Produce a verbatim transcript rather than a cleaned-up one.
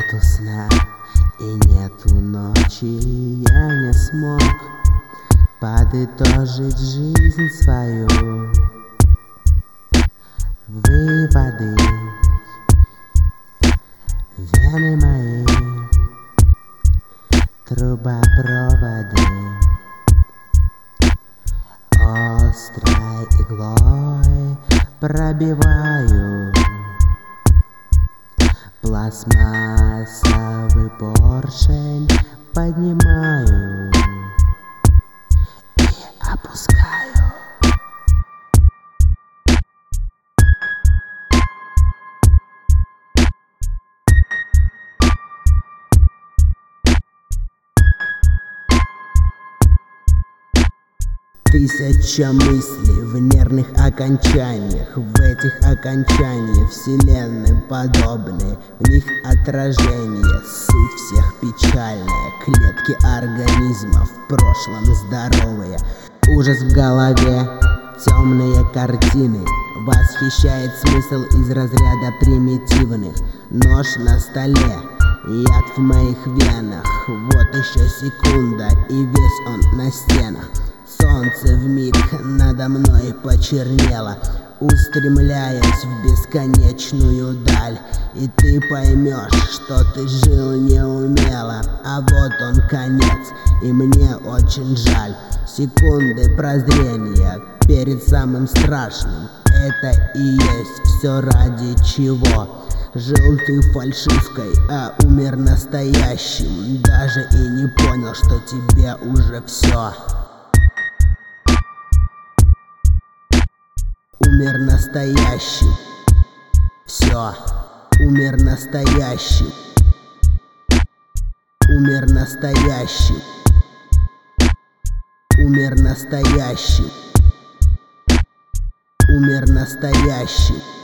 Нету сна и нету ночи, я не смог подытожить жизнь свою. Выводы, вены мои, трубопроводы острой иглой пробиваю. Пластмассовый поршень поднимаю и опускаю. Тысяча мыслей в нервных окончаниях, в этих окончаниях вселенной подобны, в них отражение, суть всех печальная, клетки организма в прошлом здоровые, ужас в голове, темные картины, восхищает смысл из разряда примитивных, нож на столе, яд в моих венах, вот еще секунда и весь он на стенах. Солнце вмиг надо мной почернело, устремляясь в бесконечную даль. И ты поймешь, что ты жил неумело, а вот он конец, и мне очень жаль. Секунды прозрения перед самым страшным, это и есть все, ради чего жил ты фальшивкой, а умер настоящим. Даже и не понял, что тебе уже все. Умер настоящий, все, умер настоящий, умер настоящий, умер настоящий, умер настоящий.